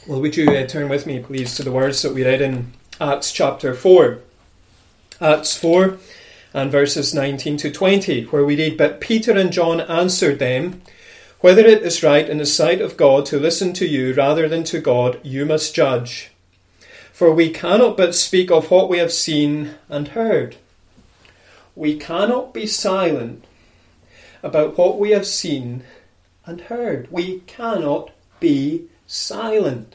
Well, would you turn with me, please, to the words that we read in Acts chapter 4. Acts 4 and verses 19 to 20, where we read, "But Peter and John answered them, 'Whether it is right in the sight of God to listen to you rather than to God, you must judge. For we cannot but speak of what we have seen and heard.'" We cannot be silent about what we have seen and heard. We cannot be silent.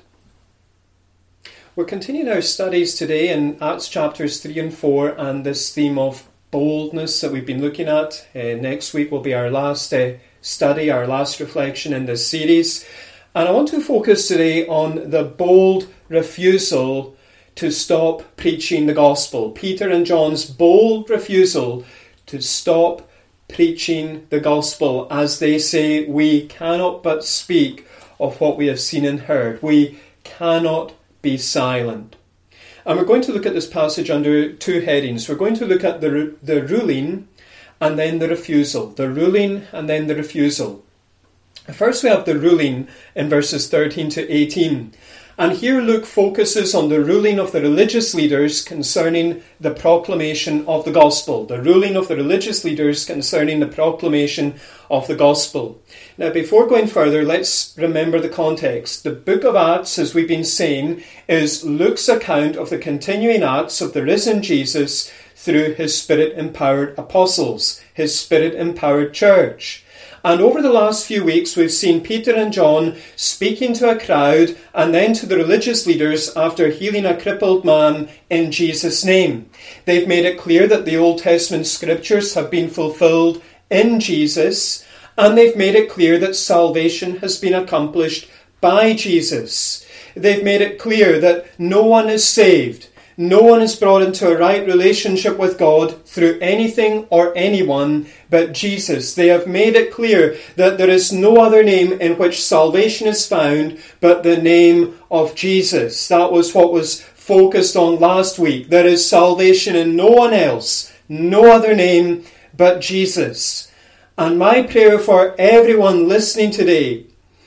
We're continuing our studies today in Acts chapters 3 and 4 and this theme of boldness that we've been looking at. Next week will be our last study, our last reflection in this series. And I want to focus today on the bold refusal to stop preaching the gospel. Peter and John's bold refusal to stop preaching the gospel, as they say, we cannot but speak of what we have seen and heard. We cannot be silent. And we're going to look at this passage under two headings. We're going to look at the ruling and then the refusal. The ruling and then the refusal. First we have the ruling in verses 13 to 18. And here Luke focuses on the ruling of the religious leaders concerning the proclamation of the gospel. The ruling of the religious leaders concerning the proclamation of the gospel. Now, before going further, let's remember the context. The book of Acts, as we've been saying, is Luke's account of the continuing acts of the risen Jesus through his Spirit-empowered apostles, his Spirit-empowered church. And over the last few weeks, we've seen Peter and John speaking to a crowd and then to the religious leaders after healing a crippled man in Jesus' name. They've made it clear that the Old Testament scriptures have been fulfilled in Jesus, and they've made it clear that salvation has been accomplished by Jesus. They've made it clear that no one is saved. No one is brought into a right relationship with God through anything or anyone but Jesus. They have made it clear that there is no other name in which salvation is found but the name of Jesus. That was what was focused on last week. There is salvation in no one else, no other name but Jesus. And my prayer for everyone listening today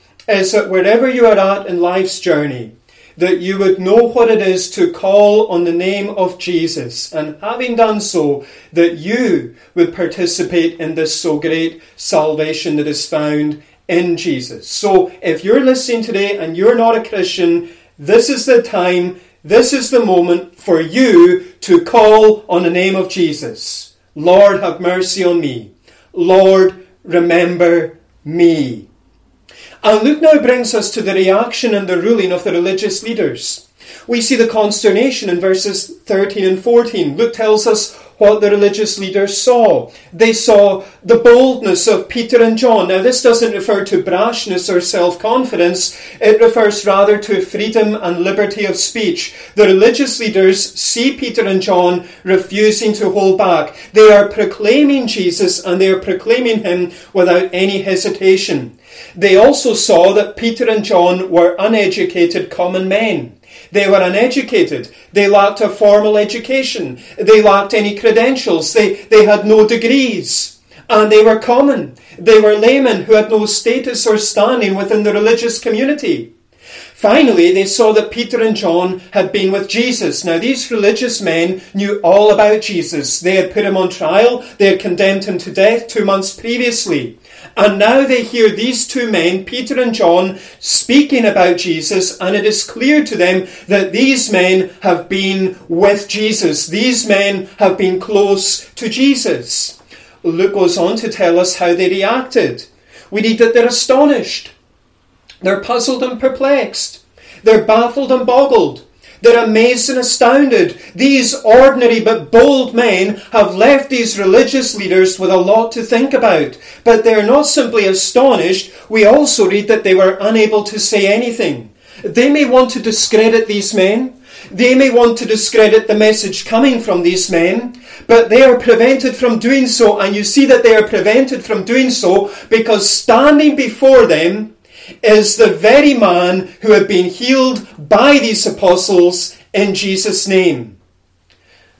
is that wherever you are at in life's journey, that you would know what it is to call on the name of Jesus, and having done so, that you would participate in this so great salvation that is found in Jesus. So if you're listening today and you're not a Christian, this is the time, this is the moment for you to call on the name of Jesus. Lord, have mercy on me. Lord, remember me. And Luke now brings us to the reaction and the ruling of the religious leaders. We see the consternation in verses 13 and 14. Luke tells us what the religious leaders saw. They saw the boldness of Peter and John. Now, this doesn't refer to brashness or self-confidence. It refers rather to freedom and liberty of speech. The religious leaders see Peter and John refusing to hold back. They are proclaiming Jesus, and they are proclaiming him without any hesitation. They also saw that Peter and John were uneducated common men. They were uneducated. They lacked a formal education. They lacked any credentials. They had no degrees. And they were common. They were laymen who had no status or standing within the religious community. Finally, they saw that Peter and John had been with Jesus. Now, these religious men knew all about Jesus. They had put him on trial. They had condemned him to death 2 months previously. And now they hear these two men, Peter and John, speaking about Jesus, and it is clear to them that these men have been with Jesus. These men have been close to Jesus. Luke goes on to tell us how they reacted. We read that they're astonished. They're puzzled and perplexed. They're baffled and boggled. They're amazed and astounded. These ordinary but bold men have left these religious leaders with a lot to think about. But they're not simply astonished. We also read that they were unable to say anything. They may want to discredit these men. They may want to discredit the message coming from these men, but they are prevented from doing so. And you see that they are prevented from doing so because standing before them is the very man who had been healed by these apostles in Jesus' name.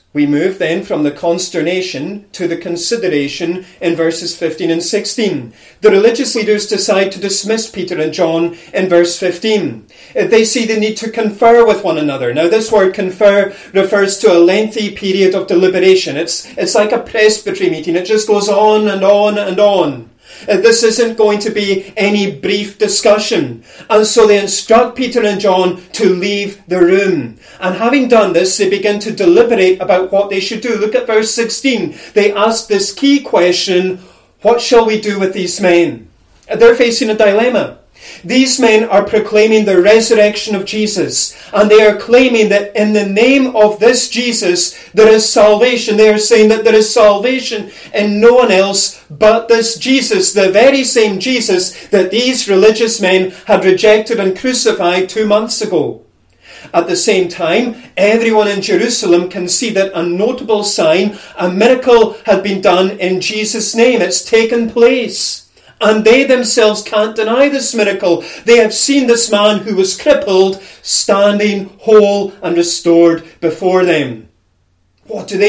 We move then from the consternation to the consideration in verses 15 and 16. The religious leaders decide to dismiss Peter and John in verse 15. They see the need to confer with one another. Now, this word confer refers to a lengthy period of deliberation. It's like a presbytery meeting. It just goes on and on and on. This isn't going to be any brief discussion. And so they instruct Peter and John to leave the room. And having done this, they begin to deliberate about what they should do. Look at verse 16. They ask this key question, what shall we do with these men? They're facing a dilemma. These men are proclaiming the resurrection of Jesus, and they are claiming that in the name of this Jesus there is salvation. They are saying that there is salvation in no one else but this Jesus, the very same Jesus that these religious men had rejected and crucified 2 months ago. At the same time, everyone in Jerusalem can see that a notable sign, a miracle had been done in Jesus' name. It's taken place. And they themselves can't deny this miracle. They have seen this man who was crippled standing whole and restored before them. What do?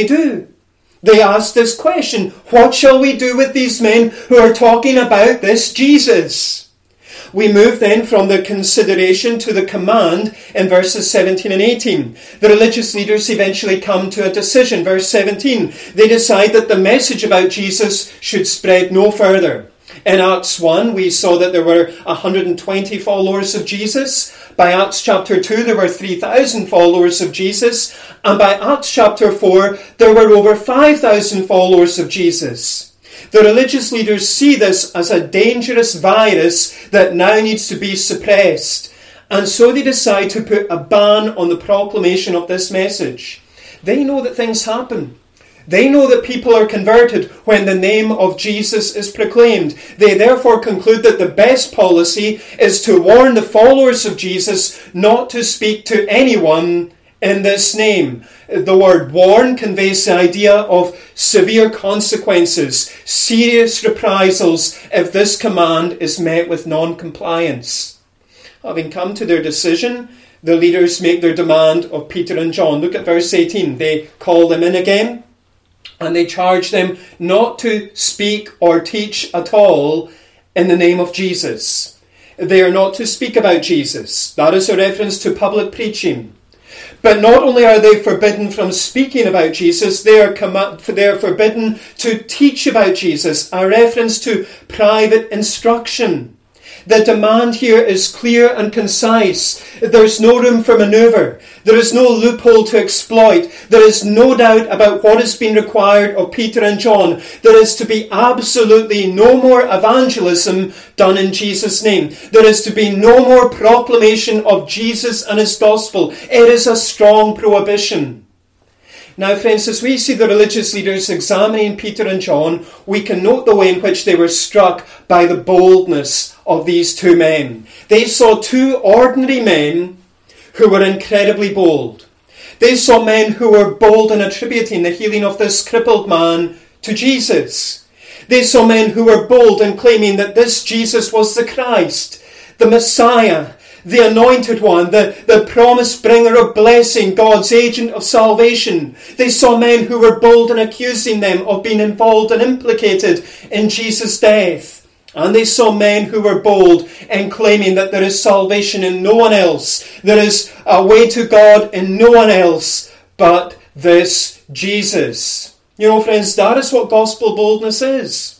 They ask this question, what shall we do with these men who are talking about this Jesus? We move then from the consideration to the command in verses 17 and 18. The religious leaders eventually come to a decision. Verse 17, they decide that the message about Jesus should spread no further. In Acts 1, we saw that there were 120 followers of Jesus. By Acts chapter 2, there were 3,000 followers of Jesus. And by Acts chapter 4, there were over 5,000 followers of Jesus. The religious leaders see this as a dangerous virus that now needs to be suppressed. And so they decide to put a ban on the proclamation of this message. They know that things happen. They know that people are converted when the name of Jesus is proclaimed. They therefore conclude that the best policy is to warn the followers of Jesus not to speak to anyone in this name. The word warn conveys the idea of severe consequences, serious reprisals if this command is met with non-compliance. Having come to their decision, the leaders make their demand of Peter and John. Look at verse 18. They call them in again. And they charge them not to speak or teach at all in the name of Jesus. They are not to speak about Jesus. That is a reference to public preaching. But not only are they forbidden from speaking about Jesus, they are forbidden to teach about Jesus, a reference to private instruction. The demand here is clear and concise. There's no room for manoeuvre. There is no loophole to exploit. There is no doubt about what is being required of Peter and John. There is to be absolutely no more evangelism done in Jesus' name. There is to be no more proclamation of Jesus and his gospel. It is a strong prohibition. Now, friends, as we see the religious leaders examining Peter and John, we can note the way in which they were struck by the boldness of these two men. They saw two ordinary men who were incredibly bold. They saw men who were bold in attributing the healing of this crippled man to Jesus. They saw men who were bold in claiming that this Jesus was the Christ, the Messiah, the anointed one, the promise bringer of blessing, God's agent of salvation. They saw men who were bold in accusing them of being involved and implicated in Jesus' death. And they saw men who were bold in claiming that there is salvation in no one else. There is a way to God in no one else but this Jesus. You know, friends, that is what gospel boldness is.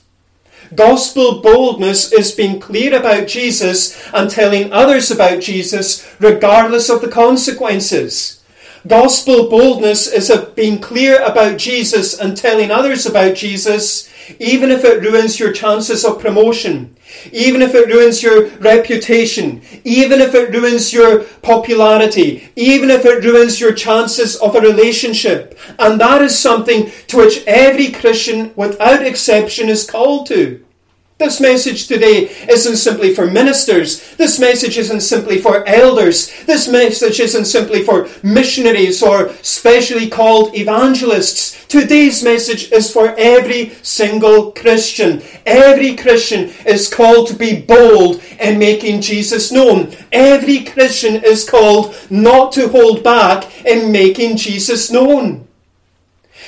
Gospel boldness is being clear about Jesus and telling others about Jesus regardless of the consequences. Gospel boldness is being clear about Jesus and telling others about Jesus, even if it ruins your chances of promotion, even if it ruins your reputation, even if it ruins your popularity, even if it ruins your chances of a relationship. And that is something to which every Christian, without exception, is called to. This message today isn't simply for ministers. This message isn't simply for elders. This message isn't simply for missionaries or specially called evangelists. Today's message is for every single Christian. Every Christian is called to be bold in making Jesus known. Every Christian is called not to hold back in making Jesus known.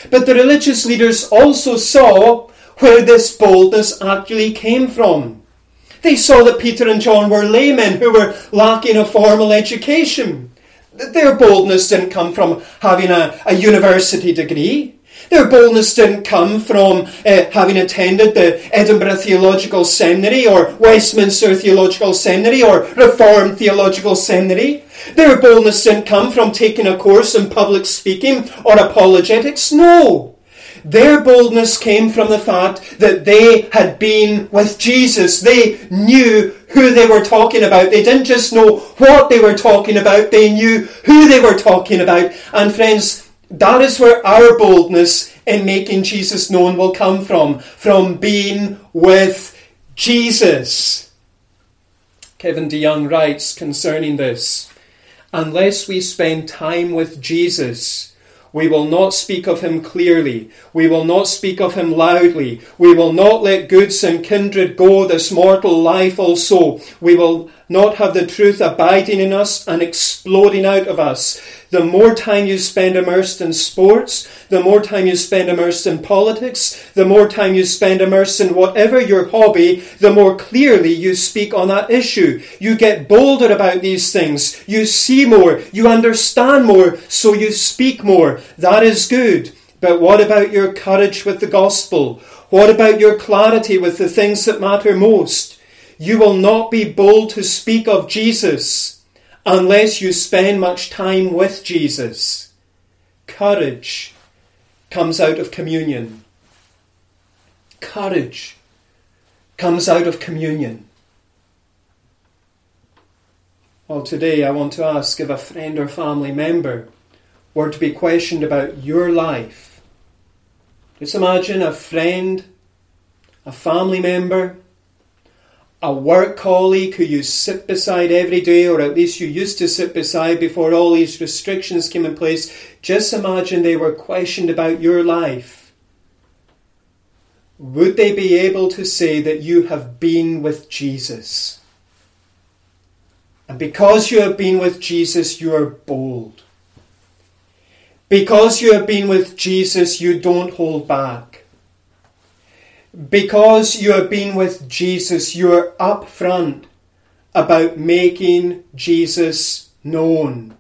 But the religious leaders also saw where this boldness actually came from. They saw that Peter and John were laymen who were lacking a formal education. Their boldness didn't come from having a university degree. Their boldness didn't come from having attended the Edinburgh Theological Seminary or Westminster Theological Seminary or Reformed Theological Seminary. Their boldness didn't come from taking a course in public speaking or apologetics. No. Their boldness came from the fact that they had been with Jesus. They knew who they were talking about. They didn't just know what they were talking about. They knew who they were talking about. And friends, that is where our boldness in making Jesus known will come from being with Jesus. Kevin DeYoung writes concerning this, unless we spend time with Jesus, we will not speak of him clearly. We will not speak of him loudly. We will not let goods and kindred go this mortal life also. We will not have the truth abiding in us and exploding out of us. The more time you spend immersed in sports, the more time you spend immersed in politics, the more time you spend immersed in whatever your hobby, the more clearly you speak on that issue. You get bolder about these things. You see more. You understand more. So you speak more. That is good. But what about your courage with the gospel? What about your clarity with the things that matter most? You will not be bold to speak of Jesus unless you spend much time with Jesus. Courage comes out of communion. Courage comes out of communion. Well, today I want to ask if a friend or family member were to be questioned about your life. Just imagine a friend, a family member, a work colleague who you sit beside every day, or at least you used to sit beside before all these restrictions came in place. Just imagine they were questioned about your life. Would they be able to say that you have been with Jesus? And because you have been with Jesus, you are bold. Because you have been with Jesus, you don't hold back. Because you have been with Jesus, you are upfront about making Jesus known.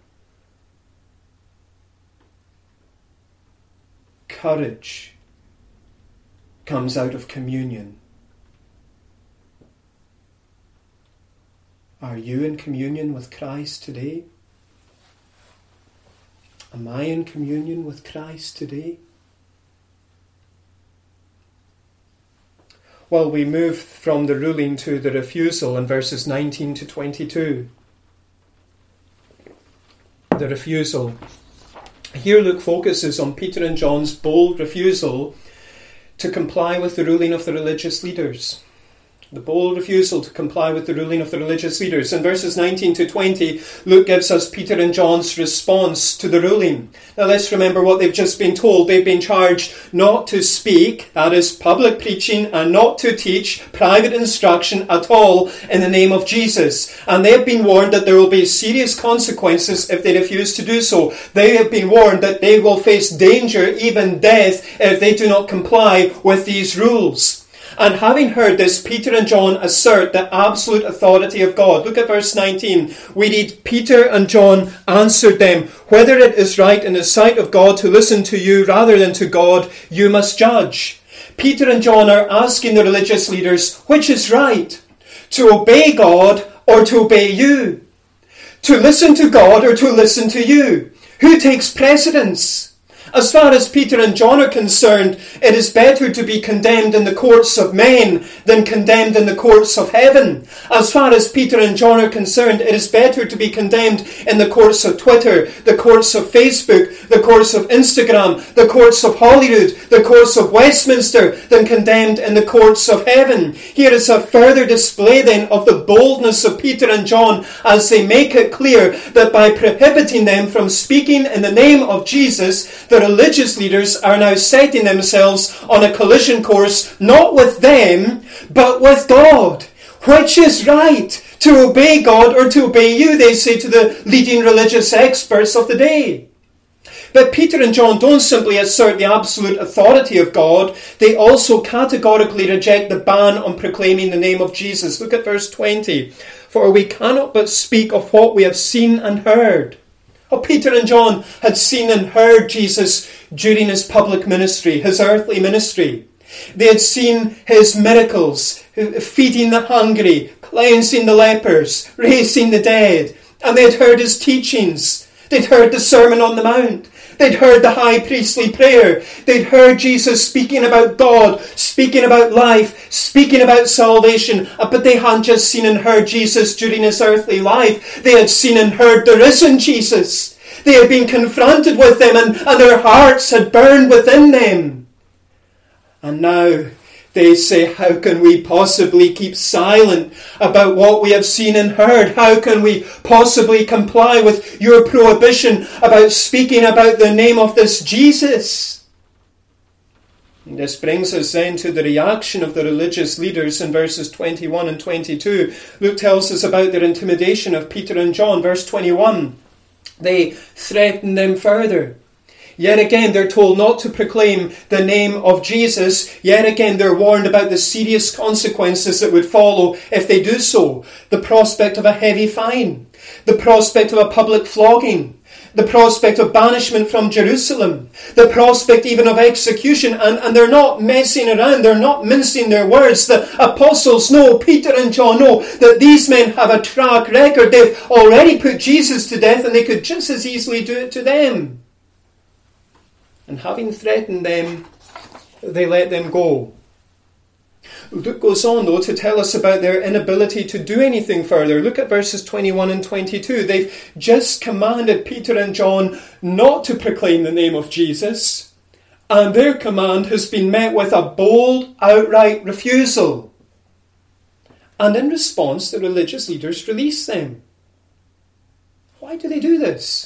Courage comes out of communion. Are you in communion with Christ today? Am I in communion with Christ today? Well, we move from the ruling to the refusal in verses 19 to 22. The refusal. Here Luke focuses on Peter and John's bold refusal to comply with the ruling of the religious leaders. The bold refusal to comply with the ruling of the religious leaders. In verses 19 to 20, Luke gives us Peter and John's response to the ruling. Now let's remember what they've just been told. They've been charged not to speak, that is public preaching, and not to teach private instruction at all in the name of Jesus. And they have been warned that there will be serious consequences if they refuse to do so. They have been warned that they will face danger, even death, if they do not comply with these rules. And having heard this, Peter and John assert the absolute authority of God. Look at verse 19. We read, Peter and John answered them, whether it is right in the sight of God to listen to you rather than to God, you must judge. Peter and John are asking the religious leaders, which is right? To obey God or to obey you? To listen to God or to listen to you? Who takes precedence? As far as Peter and John are concerned, it is better to be condemned in the courts of men than condemned in the courts of heaven. As far as Peter and John are concerned, it is better to be condemned in the courts of Twitter, the courts of Facebook, the courts of Instagram, the courts of Hollywood, the courts of Westminster, than condemned in the courts of heaven. Here is a further display then of the boldness of Peter and John as they make it clear that by prohibiting them from speaking in the name of Jesus, the religious leaders are now setting themselves on a collision course, not with them, but with God. Which is right? To obey God or to obey you, they say to the leading religious experts of the day. But Peter and John don't simply assert the absolute authority of God, they also categorically reject the ban on proclaiming the name of Jesus. Look at verse 20. For we cannot but speak of what we have seen and heard. Oh, Peter and John had seen and heard Jesus during his public ministry, his earthly ministry. They had seen his miracles, feeding the hungry, cleansing the lepers, raising the dead. And they had heard his teachings. They'd heard the Sermon on the Mount. They'd heard the high priestly prayer. They'd heard Jesus speaking about God, speaking about life, speaking about salvation. But they hadn't just seen and heard Jesus during his earthly life. They had seen and heard the risen Jesus. They had been confronted with him and their hearts had burned within them. And now they say, how can we possibly keep silent about what we have seen and heard? How can we possibly comply with your prohibition about speaking about the name of this Jesus? And this brings us then to the reaction of the religious leaders in verses 21 and 22. Luke tells us about their intimidation of Peter and John. Verse 21, they threaten them further. Yet again, they're told not to proclaim the name of Jesus. Yet again, they're warned about the serious consequences that would follow if they do so. The prospect of a heavy fine. The prospect of a public flogging. The prospect of banishment from Jerusalem. The prospect even of execution. And they're not messing around. They're not mincing their words. The apostles know, Peter and John know, that these men have a track record. They've already put Jesus to death and they could just as easily do it to them. And having threatened them, they let them go. Luke goes on, though, to tell us about their inability to do anything further. Look at verses 21 and 22. They've just commanded Peter and John not to proclaim the name of Jesus, and their command has been met with a bold, outright refusal. And in response, the religious leaders release them. Why do they do this?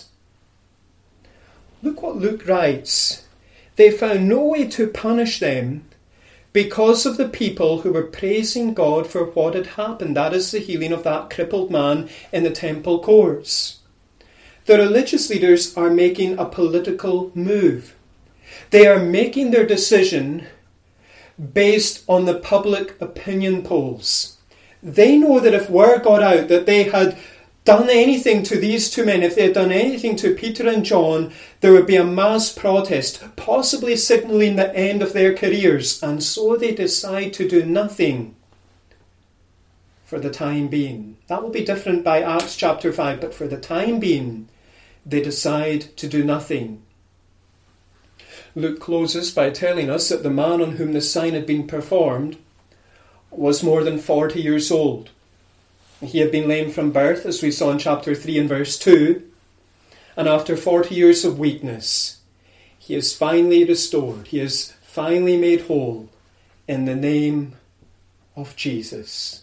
Look what Luke writes. They found no way to punish them because of the people who were praising God for what had happened. That is the healing of that crippled man in the temple courts. The religious leaders are making a political move. They are making their decision based on the public opinion polls. They know that if word got out that they had done anything to these two men, if they had done anything to Peter and John, there would be a mass protest, possibly signalling the end of their careers. And so they decide to do nothing for the time being. That will be different by Acts chapter 5, but for the time being, they decide to do nothing. Luke closes by telling us that the man on whom the sign had been performed was more than 40 years old. He had been lame from birth, as we saw in chapter 3 and verse 2. And after 40 years of weakness, he is finally restored. He is finally made whole in the name of Jesus.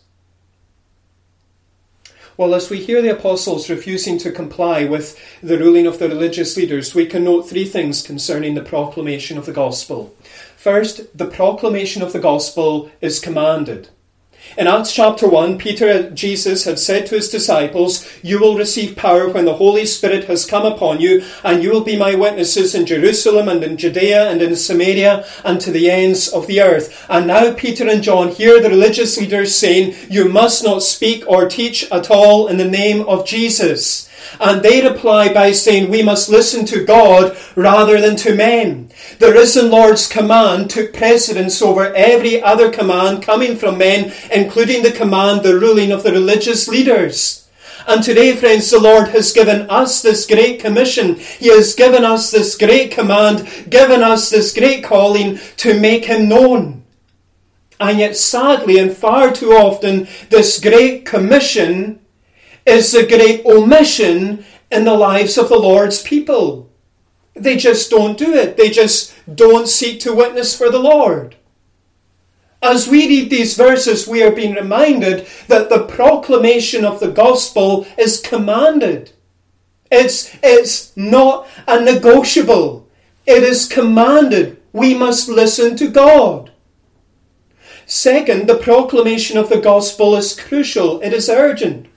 Well, as we hear the apostles refusing to comply with the ruling of the religious leaders, we can note three things concerning the proclamation of the gospel. First, the proclamation of the gospel is commanded. In Acts chapter 1, Jesus had said to his disciples, "You will receive power when the Holy Spirit has come upon you, and you will be my witnesses in Jerusalem and in Judea and in Samaria and to the ends of the earth." And now Peter and John hear the religious leaders saying, "You must not speak or teach at all in the name of Jesus." And they reply by saying, "We must listen to God rather than to men." The risen Lord's command took precedence over every other command coming from men, including the command, the ruling of the religious leaders. And today, friends, the Lord has given us this great commission. He has given us this great command, given us this great calling to make him known. And yet, sadly, and far too often, this great commission is the great omission in the lives of the Lord's people. They just don't do it. They just don't seek to witness for the Lord. As we read these verses, we are being reminded that the proclamation of the gospel is commanded. It's not a negotiable. It is commanded. We must listen to God. Second, the proclamation of the gospel is crucial. It is urgent.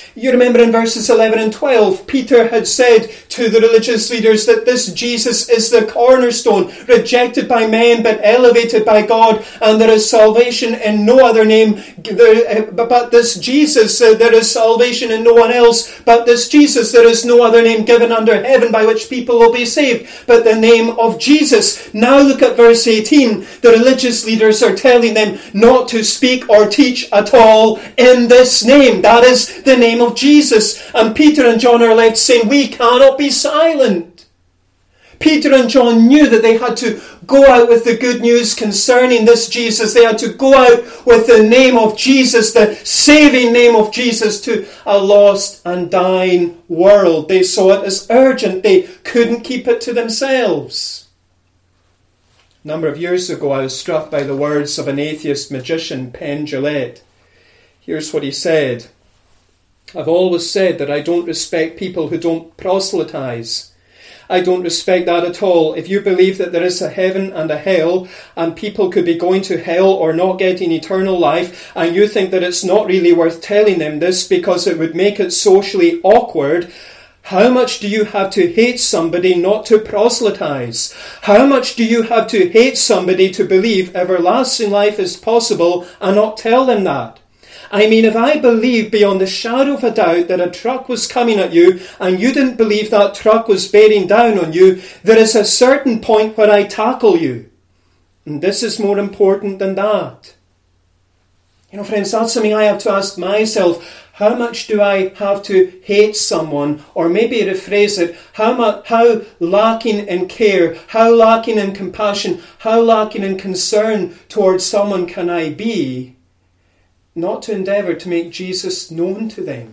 You remember in verses 11 and 12, Peter had said to the religious leaders that this Jesus is the cornerstone, rejected by men but elevated by God, and there is salvation in no other name but this Jesus. There is salvation in no one else but this Jesus. There is no other name given under heaven by which people will be saved but the name of Jesus. Now look at verse 18. The religious leaders are telling them not to speak or teach at all in this name. That is the name of Jesus. And Peter and John are left saying, we cannot be silent. Peter and John knew that they had to go out with the good news concerning this Jesus. They had to go out with the name of Jesus, the saving name of Jesus, to a lost and dying world. They saw it as urgent. They couldn't keep it to themselves. A number of years ago, I was struck by the words of an atheist magician, Penn Jillette. Here's what he said. I've always said that I don't respect people who don't proselytize. I don't respect that at all. If you believe that there is a heaven and a hell, and people could be going to hell or not getting eternal life, and you think that it's not really worth telling them this because it would make it socially awkward, how much do you have to hate somebody not to proselytize? How much do you have to hate somebody to believe everlasting life is possible and not tell them that? I mean, if I believed beyond the shadow of a doubt that a truck was coming at you and you didn't believe that truck was bearing down on you, there is a certain point where I tackle you. And this is more important than that. You know, friends, that's something I have to ask myself. How much do I have to hate someone? Or maybe rephrase it, how lacking in care, how lacking in compassion, how lacking in concern towards someone can I be, not to endeavour to make Jesus known to them?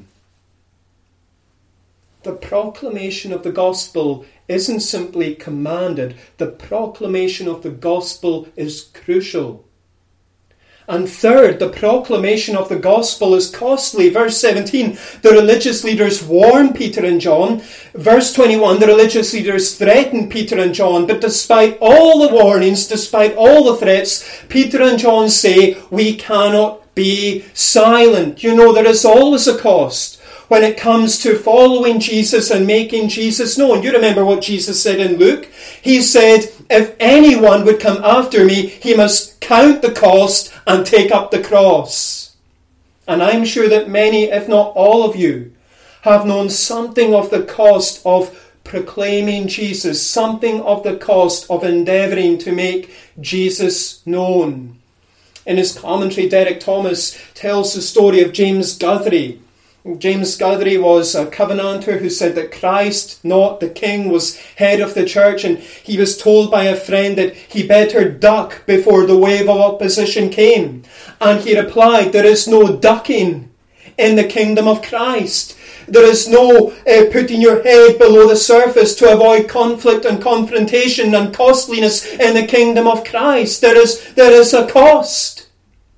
The proclamation of the gospel isn't simply commanded. The proclamation of the gospel is crucial. And third, the proclamation of the gospel is costly. Verse 17, the religious leaders warn Peter and John. Verse 21, the religious leaders threaten Peter and John. But despite all the warnings, despite all the threats, Peter and John say, we cannot be silent. You know, there is always a cost when it comes to following Jesus and making Jesus known. You remember what Jesus said in Luke? He said, if anyone would come after me, he must count the cost and take up the cross. And I'm sure that many, if not all of you, have known something of the cost of proclaiming Jesus, something of the cost of endeavouring to make Jesus known. In his commentary, Derek Thomas tells the story of James Guthrie. James Guthrie was a Covenanter who said that Christ, not the King, was head of the church, and he was told by a friend that he better duck before the wave of opposition came. And he replied, there is no ducking in the kingdom of Christ. There is no putting your head below the surface to avoid conflict and confrontation and costliness in the kingdom of Christ. There is a cost.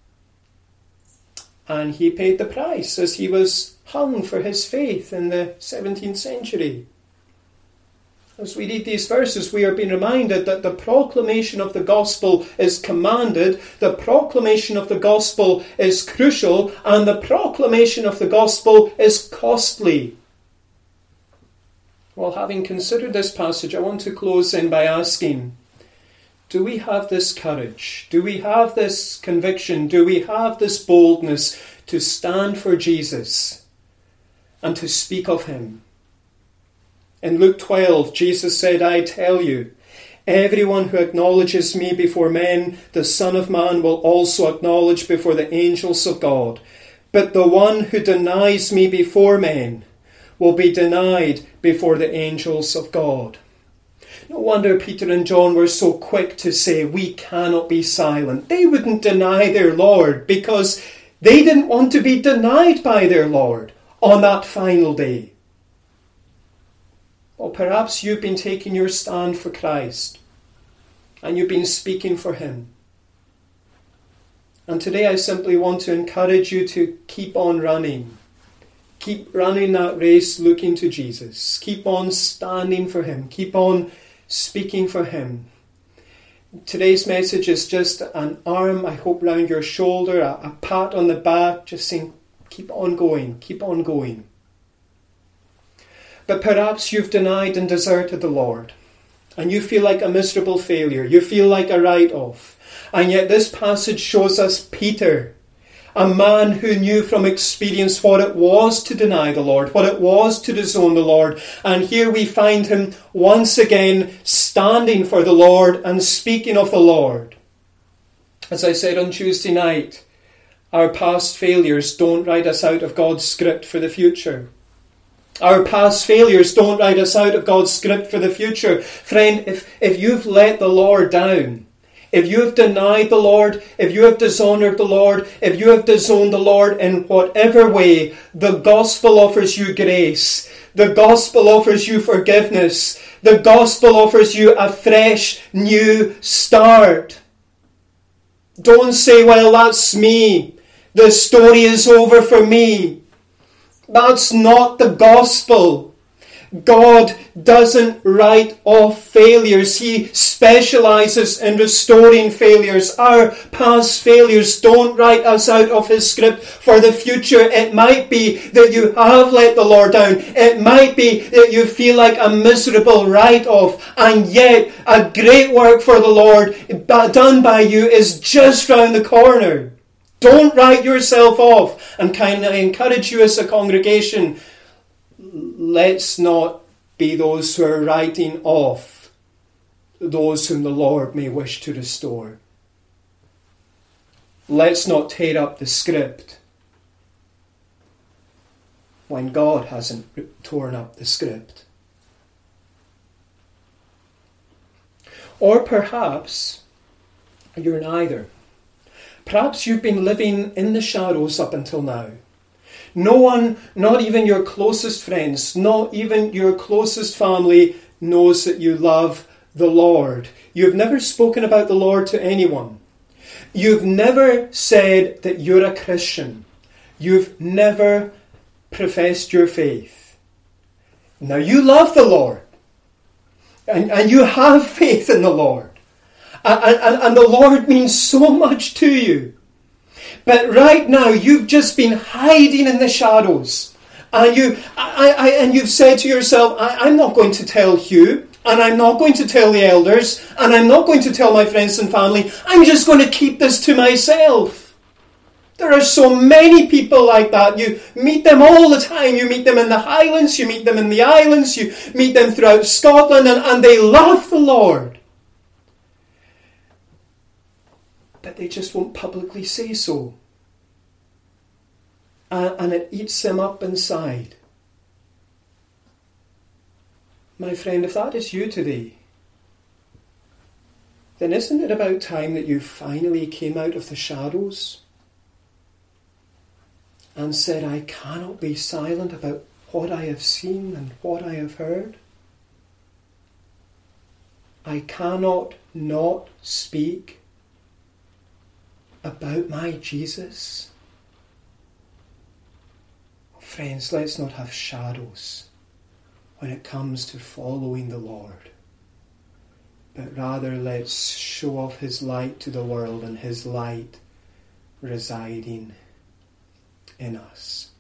And he paid the price as he was hung for his faith in the 17th century. As we read these verses, we are being reminded that the proclamation of the gospel is commanded, the proclamation of the gospel is crucial, and the proclamation of the gospel is costly. Well, having considered this passage, I want to close in by asking, do we have this courage? Do we have this conviction? Do we have this boldness to stand for Jesus and to speak of him? In Luke 12, Jesus said, I tell you, everyone who acknowledges me before men, the Son of Man will also acknowledge before the angels of God. But the one who denies me before men will be denied before the angels of God. No wonder Peter and John were so quick to say, we cannot be silent. They wouldn't deny their Lord because they didn't want to be denied by their Lord on that final day. Or perhaps you've been taking your stand for Christ and you've been speaking for him. And today I simply want to encourage you to keep on running. Keep running that race looking to Jesus. Keep on standing for him. Keep on speaking for him. Today's message is just an arm, I hope, round your shoulder, a pat on the back, just saying, keep on going, keep on going. But perhaps you've denied and deserted the Lord, and you feel like a miserable failure. You feel like a write-off. And yet this passage shows us Peter, a man who knew from experience what it was to deny the Lord, what it was to disown the Lord. And here we find him once again standing for the Lord and speaking of the Lord. As I said on Tuesday night, our past failures don't write us out of God's script for the future. Our past failures don't write us out of God's script for the future. Friend, if you've let the Lord down, if you have denied the Lord, if you have dishonoured the Lord, if you have disowned the Lord in whatever way, the gospel offers you grace. The gospel offers you forgiveness. The gospel offers you a fresh, new start. Don't say, well, that's me. The story is over for me. That's not the gospel. God doesn't write off failures. He specialises in restoring failures. Our past failures don't write us out of his script for the future. It might be that you have let the Lord down. It might be that you feel like a miserable write-off, and yet a great work for the Lord done by you is just round the corner. Don't write yourself off. And can I encourage you as a congregation, let's not be those who are writing off those whom the Lord may wish to restore. Let's not tear up the script when God hasn't torn up the script. Or perhaps you're neither. Perhaps you've been living in the shadows up until now. No one, not even your closest friends, not even your closest family, knows that you love the Lord. You've never spoken about the Lord to anyone. You've never said that you're a Christian. You've never professed your faith. Now you love the Lord. And you have faith in the Lord. And the Lord means so much to you. But right now, you've just been hiding in the shadows. And you've said to yourself, I'm not going to tell Hugh, and I'm not going to tell the elders, and I'm not going to tell my friends and family. I'm just going to keep this to myself. There are so many people like that. You meet them all the time. You meet them in the Highlands, you meet them in the islands, you meet them throughout Scotland, and they love the Lord. But they just won't publicly say so. And it eats them up inside. My friend, if that is you today, then isn't it about time that you finally came out of the shadows and said, I cannot be silent about what I have seen and what I have heard? I cannot not speak about my Jesus. Friends, let's not have shadows when it comes to following the Lord, but rather let's show off his light to the world and his light residing in us.